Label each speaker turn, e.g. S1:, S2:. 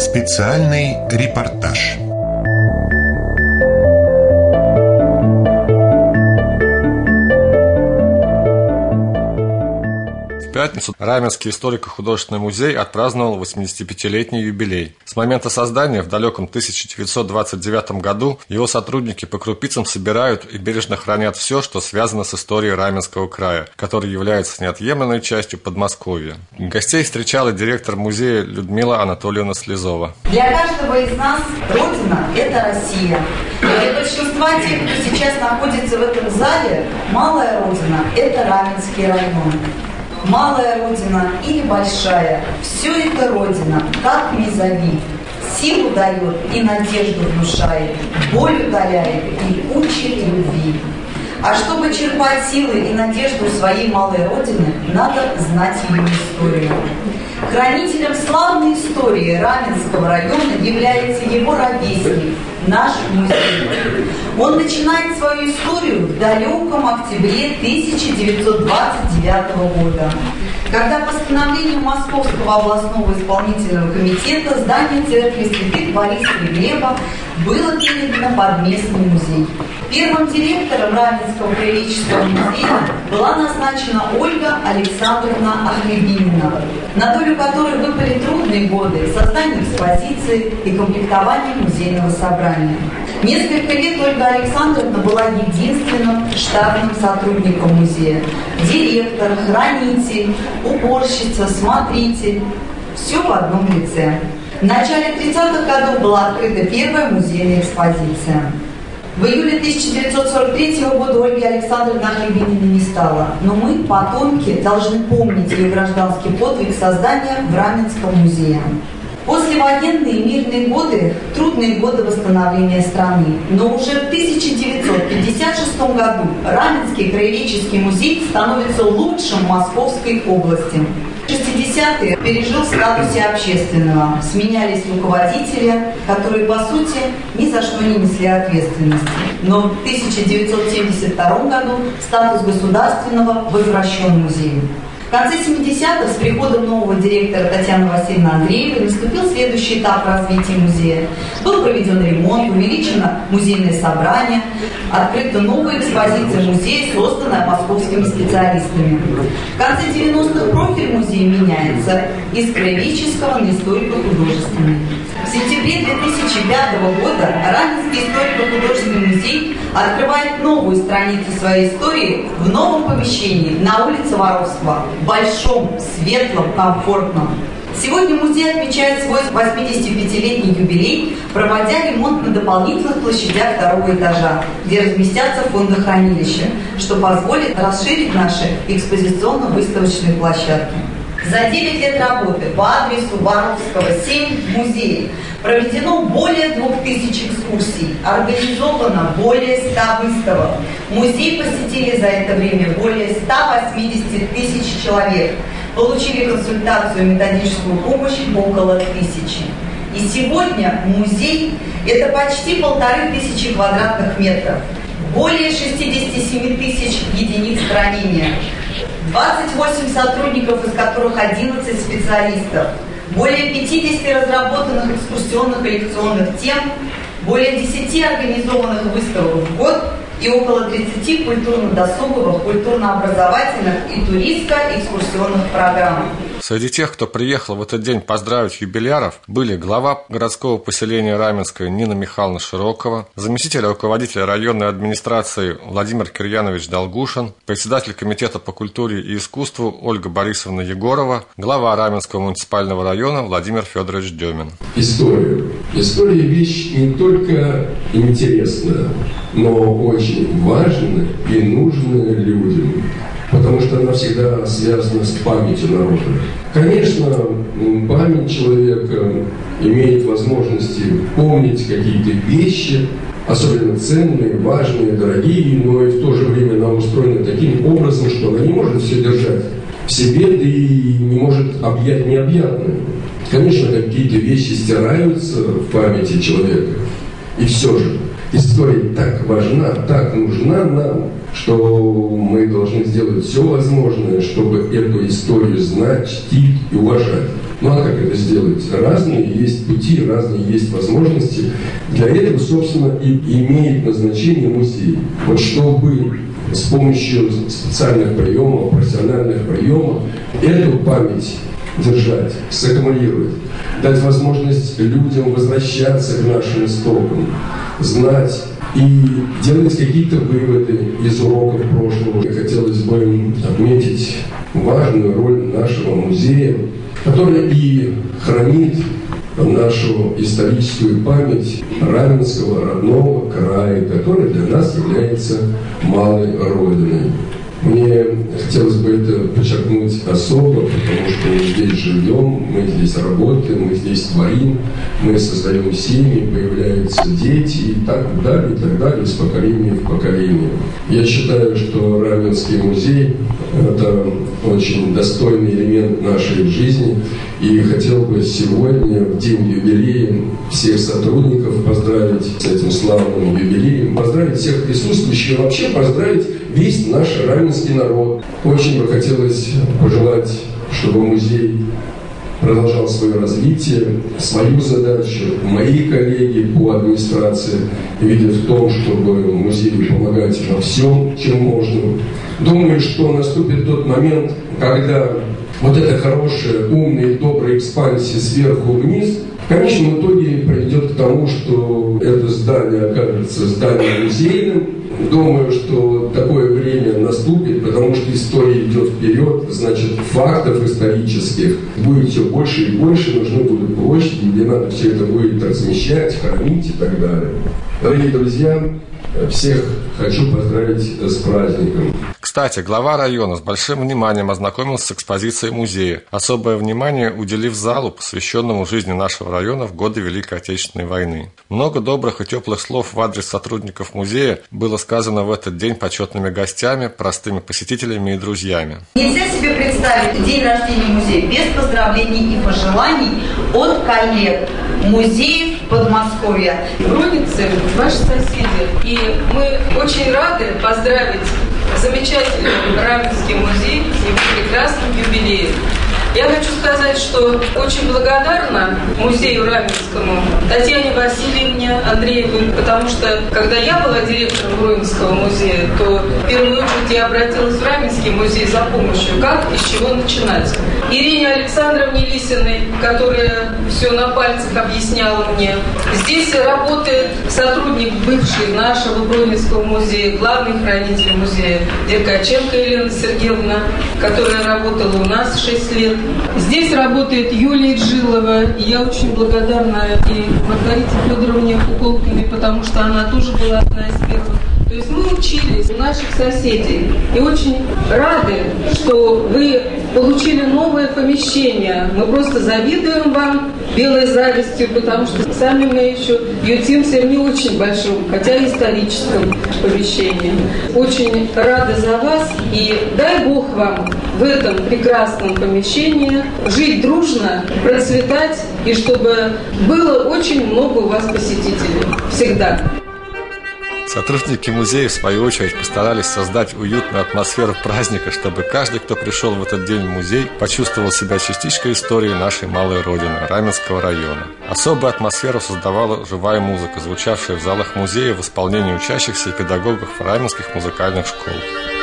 S1: Специальный репортаж.
S2: В пятницу Раменский историко-художественный музей отпраздновал 85-летний юбилей. С момента создания в далеком 1929 году его сотрудники по крупицам собирают и бережно хранят все, что связано с историей Раменского края, который является неотъемлемой частью Подмосковья. Гостей встречала директор музея Людмила Анатольевна Слезова.
S3: Для каждого из нас Родина – это Россия. Для большинства тех, кто сейчас находится в этом зале, малая Родина – это Раменский район. Малая Родина или большая – все это Родина, как ни зови. Силу дает и надежду внушает, боль удаляет и учит любви. А чтобы черпать силы и надежду своей малой Родины, надо знать ее историю. Хранителем славной истории Раменского района является его ровесник, наш музей. Он начинает свою историю в далеком октябре 1929 года, когда постановлением Московского областного исполнительного комитета здание церкви святых Бориса и Глеба было передано под местный музей. Первым директором Раменского краеведческого музея была назначена Ольга Александровна Ахлебинина, на долю которой выпали трудные годы создания экспозиции и комплектования музейного собрания. Несколько лет Ольга Александровна была единственным штатным сотрудником музея. Директор, хранитель, уборщица, смотритель – все в одном лице. В начале 30-х годов была открыта первая музейная экспозиция. В июле 1943 года Ольги Александровны Ахлебининой не стало, но мы, потомки, должны помнить ее гражданский подвиг создания в Раменском музее. Послевоенные мирные годы – трудные годы восстановления страны, но уже в 1956 году Раменский краеведческий музей становится лучшим в Московской области. 60-е пережил в статусе общественного. Сменялись руководители, которые, по сути, ни за что не несли ответственности. Но в 1972 году статус государственного возвращен музею. В конце 70-х с приходом нового директора Татьяны Васильевны Андреевой наступил следующий этап развития музея. Был проведен ремонт, увеличено музейное собрание, открыта новая экспозиция музея, созданная московскими специалистами. В конце 90-х профиль музея меняется из краеведческого на историко-художественный. В сентябре 2005 года Раменский историко-художественный музей открывает новую страницу своей истории в новом помещении на улице Воровского, большом, светлом, комфортном. Сегодня музей отмечает свой 85-летний юбилей, проводя ремонт на дополнительных площадях второго этажа, где разместятся фондохранилища, что позволит расширить наши экспозиционно-выставочные площадки. За 9 лет работы по адресу Воровского, 7 музеев проведено более 2000 экскурсий, организовано более 100 выставок. Музей посетили за это время более 180 тысяч человек, получили консультацию и методическую помощь около 1000. И сегодня музей – это почти 1500 квадратных метров, более 67 тысяч единиц хранения, 28 сотрудников, из которых 11 специалистов, более 50 разработанных экскурсионных и лекционных тем, более 10 организованных выставок в год и около 30 культурно-досуговых, культурно-образовательных и туристско-экскурсионных программ.
S2: Среди тех, кто приехал в этот день поздравить юбиляров, были глава городского поселения Раменское Нина Михайловна Широкова, заместитель руководителя районной администрации Владимир Кирьянович Долгушин, председатель комитета по культуре и искусству Ольга Борисовна Егорова, глава Раменского муниципального района Владимир Федорович Демин.
S4: История вещь не только интересная, но очень важная и нужная людям, потому что она всегда связана с памятью народа. Конечно, память человека имеет возможности помнить какие-то вещи, особенно ценные, важные, дорогие, но и в то же время она устроена таким образом, что она не может все держать в себе, да и не может объять необъятное. Конечно, какие-то вещи стираются в памяти человека, и все же история так важна, так нужна нам, что мы должны сделать все возможное, чтобы эту историю знать, чтить и уважать. Ну а как это сделать? Разные есть пути, разные есть возможности. Для этого, собственно, и имеет назначение музей. Вот чтобы с помощью специальных приемов, профессиональных приемов эту память держать, саккумулировать, дать возможность людям возвращаться к нашим истокам, знать и делать какие-то выводы из уроков прошлого. Хотелось бы отметить важную роль нашего музея, который и хранит нашу историческую память Раменского родного края, который для нас является малой родиной. Мне хотелось бы это подчеркнуть особо, потому что мы здесь живем, мы здесь работаем, мы здесь творим, мы создаем семьи, появляются дети и так далее, из поколения в поколение. Я считаю, что Раменский музей – это очень достойный элемент нашей жизни, и хотел бы сегодня, в день юбилея, всех сотрудников поздравить с этим славным юбилеем, поздравить всех присутствующих и вообще поздравить весь наш раменский народ. Очень бы хотелось пожелать, чтобы музей продолжал свое развитие, свою задачу. Мои коллеги по администрации видят в том, чтобы музею помогать во всем, чем можно. Думаю, что наступит тот момент, когда вот эта хорошая, умная и добрая экспансия сверху вниз в конечном итоге приведет к тому, что это здание окажется зданием музейным. Думаю, что такое время наступит, потому что история идет вперед, значит, фактов исторических будет все больше и больше, нужны будут площади, где надо все это будет размещать, хранить и так далее. Дорогие друзья, всех хочу поздравить с праздником.
S2: Кстати, глава района с большим вниманием ознакомился с экспозицией музея, особое внимание уделив залу, посвященному жизни нашего района в годы Великой Отечественной войны. Много добрых и теплых слов в адрес сотрудников музея было сказано в этот день почетными гостями, простыми посетителями и друзьями.
S3: Нельзя себе представить день рождения музея без поздравлений и пожеланий от коллег музеев Подмосковья.
S5: Броницы – ваши соседи, и мы очень рады поздравить замечательный Раменский музей с его прекрасным юбилеем. Я хочу сказать, что очень благодарна музею Раменскому Татьяне Васильевне Андреевой, потому что, когда я была директором Броницкого музея, то в первую очередь я обратилась в Раменский музей за помощью, как и с чего начинать. Ирине Александровне Лисиной, которая все на пальцах объясняла мне. Здесь работает сотрудник бывший нашего Броницкого музея, главный хранитель музея Деркаченко Елена Сергеевна, которая работала у нас 6 лет. Здесь работает Юлия Джилова, и я очень благодарна и Маргарите Федоровне Уколкиной, потому что она тоже была одна из первых. То есть мы учились у наших соседей и очень рады, что вы получили новое помещение. Мы просто завидуем вам белой завистью, потому что сами мы еще ютимся в не очень большом, хотя и историческом помещении. Очень рады за вас, и дай Бог вам в этом прекрасном помещении жить дружно, процветать, и чтобы было очень много у вас посетителей. Всегда.
S2: Сотрудники музея, в свою очередь, постарались создать уютную атмосферу праздника, чтобы каждый, кто пришел в этот день в музей, почувствовал себя частичкой истории нашей малой родины, Раменского района. Особую атмосферу создавала живая музыка, звучавшая в залах музея в исполнении учащихся и педагогов раменских музыкальных школ.